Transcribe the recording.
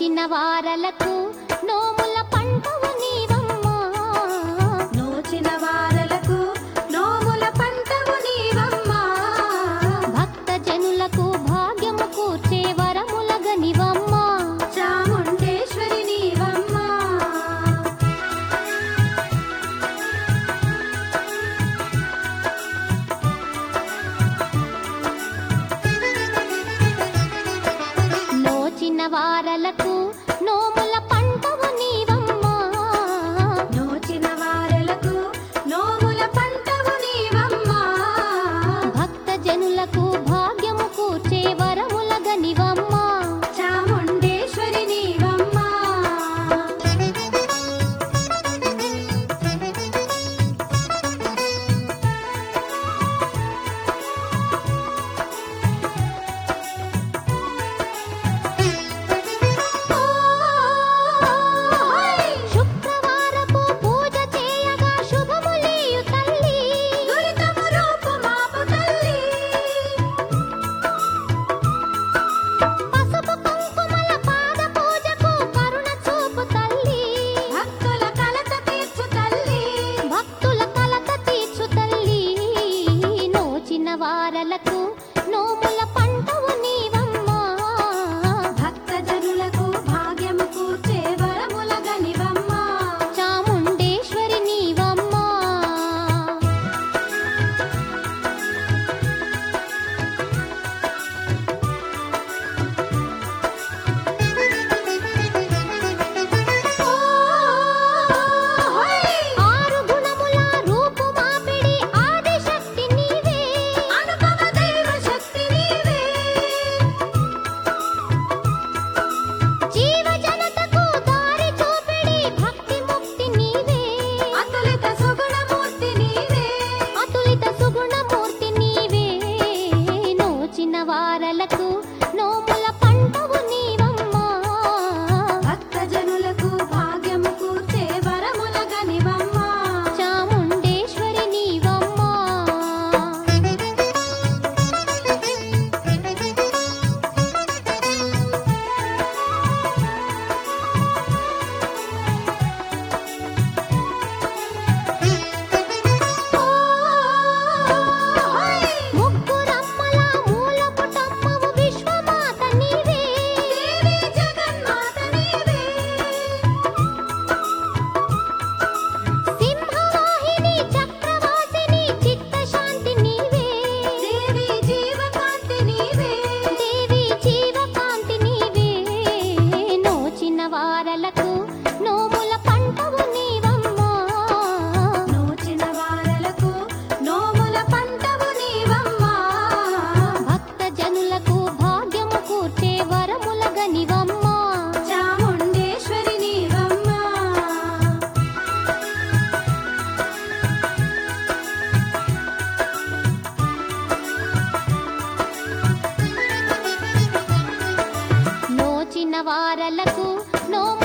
నోచిన వారలకు నోముల పంటవు నీవమ్మా నోచిన వారలకు నోముల పంటవు నీవమ్మా భక్త జనులకు భాగ్యము కూర్చే వరములగనివమ్మా చాముండేశ్వరి నీవమ్మా నోచిన వారలకు నోముల పంటవు నీవమ్మా నోచిన వారలకు నోముల పంటవు నీవమ్మా భక్త జనులకు భాగ్యము కూర్చే వరములగనివమ్మా చాముండేశ్వరి నీవమ్మా శుక్రవారపు పూజ చేయగా శుభములీయు తల్లి దురితము రూపు మాపు తల్లి పసుపు కుంకుమల పాద పూజకు కరుణ చూపు తల్లి భక్తుల కలత తీర్చు తల్లి భక్తుల కలత తీర్చు తల్లి నోచిన వారలకు నోముల పంటవు నీవమ్మా భక్త జనులకు భాగ్యము కూర్చే వరములగనివమ్మా చాముండేశ్వరి నీవమ్మా ఆరు గుణముల రూపు మాపిడి ఆదిశక్తి నీవే అనుపమ దైవ శక్తి నీవే జీవ జనతకు దారి చూపిడి భక్తి ముక్తి నీవే అతులిత సుగుణమూర్తి నీవే అతులిత సుగుణమూర్తి నీవే నోచిన వారలకు నోముల పంటవు నీవమ్మా భక్త జనులకు భాగ్యము కూర్చే వరములగనివమ్మా చాముండేశ్వరి నీవమ్మా ముగ్గురమ్మల మూల పుటమ్మవు విశ్వమాత నీవే దేవి జగన్మాత నీవే సింహవాహిని చక్రవాసిని చిత్తశాంతి నీవే దేవి జీవకాంతి నీవే దేవి జీవకాంతి నీవే నోచిన వారలకు నోముల పంటవు నీవమ్మా నోచిన వారలకు నోముల పంటవు నీవమ్మా భక్త జనులకు భాగ్యము కూర్చే వరములగనివమ్మా చాముండేశ్వరి నీవమ్మా నోచిన వారలకు నోము